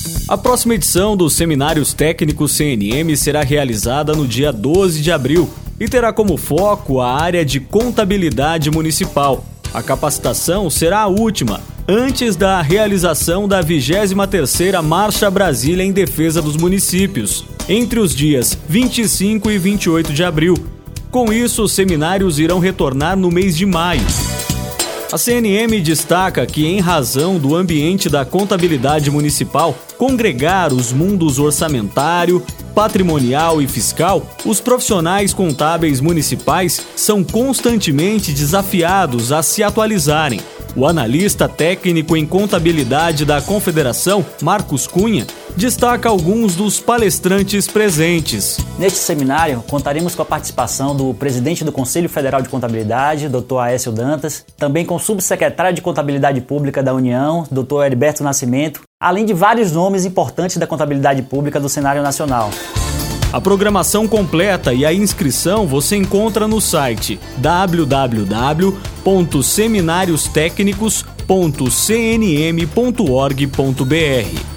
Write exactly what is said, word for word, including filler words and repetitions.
A próxima edição dos Seminários Técnicos C N M será realizada no dia doze de abril e terá como foco a área de contabilidade municipal. A capacitação será a última, antes da realização da vigésima terceira Marcha Brasília em Defesa dos Municípios, entre os dias vinte e cinco e vinte e oito de abril. Com isso, os seminários irão retornar no mês de maio. A C N M destaca que, em razão do ambiente da contabilidade municipal congregar os mundos orçamentário, patrimonial e fiscal, os profissionais contábeis municipais são constantemente desafiados a se atualizarem. O analista técnico em contabilidade da Confederação, Marcos Cunha, destaca alguns dos palestrantes presentes. Neste seminário, contaremos com a participação do presidente do Conselho Federal de Contabilidade, doutor Aécio Dantas, também com o subsecretário de Contabilidade Pública da União, doutor Heriberto Nascimento, além de vários nomes importantes da contabilidade pública do cenário nacional. A programação completa e a inscrição você encontra no site w w w ponto seminarios técnicos ponto c n m ponto org ponto b r.